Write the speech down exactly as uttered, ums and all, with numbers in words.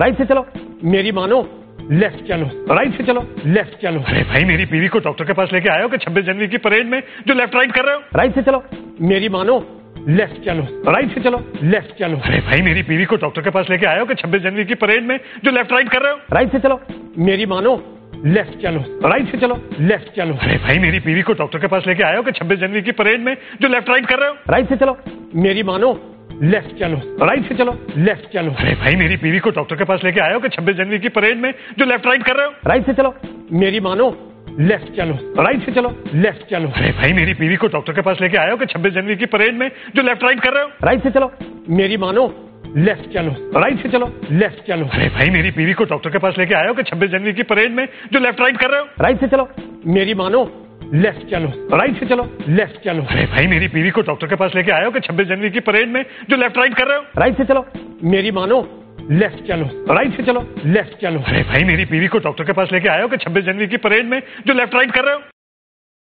Right से चलो, मेरी मानो लेफ्ट चलो, राइट से चलो, लेफ्ट चलो। अरे भाई, मेरी बीवी को डॉक्टर के पास लेके आए हो कि छब्बीस जनवरी की परेड में जो लेफ्ट राइट कर रहे हो? राइट से चलो, मेरी मानो लेफ्ट चलो, राइट से चलो, लेफ्ट चलो। अरे भाई, मेरी बीवी को डॉक्टर के पास लेके आए हो कि छब्बीस जनवरी की परेड में जो लेफ्ट राइट कर रहे हो? राइट से चलो, मेरी मानो लेफ्ट चलो, राइट से चलो, लेफ्ट चलो। अरे भाई, मेरी बीवी को डॉक्टर के पास लेके आए हो कि छब्बीस जनवरी की परेड में जो लेफ्ट राइट कर रहे हो? राइट से चलो, मेरी मानो लेफ्ट चलो, राइट से चलो, लेफ्ट चलो। अरे भाई, मेरी बीवी को डॉक्टर के पास लेके आए हो कि छब्बीस जनवरी की परेड में जो लेफ्ट राइट कर रहे हो? राइट से चलो, मेरी मानो लेफ्ट चलो, राइट से चलो, लेफ्ट चलो। अरे भाई, मेरी बीवी को डॉक्टर के पास लेके आए हो कि छब्बीस जनवरी की परेड में जो लेफ्ट राइट कर रहे हो? राइट से चलो, मेरी मानो लेफ्ट चलो, राइट से चलो, लेफ्ट चलो। अरे भाई, मेरी बीवी को डॉक्टर के पास लेके आए हो कि छब्बीस जनवरी की परेड में जो लेफ्ट राइट कर रहे हो? राइट से चलो, मेरी मानो लेफ्ट चलो, राइट से चलो, लेफ्ट चलो। अरे भाई, मेरी बीवी को डॉक्टर के पास लेके आए हो कि छब्बीस जनवरी की परेड में जो लेफ्ट राइट कर रहे हो? राइट से चलो, मेरी मानो लेफ्ट चलो, राइट से चलो, लेफ्ट चलो। अरे भाई, मेरी बीवी को डॉक्टर के पास लेके आए हो कि छब्बीस जनवरी की परेड में जो लेफ्ट राइट कर रहे हो?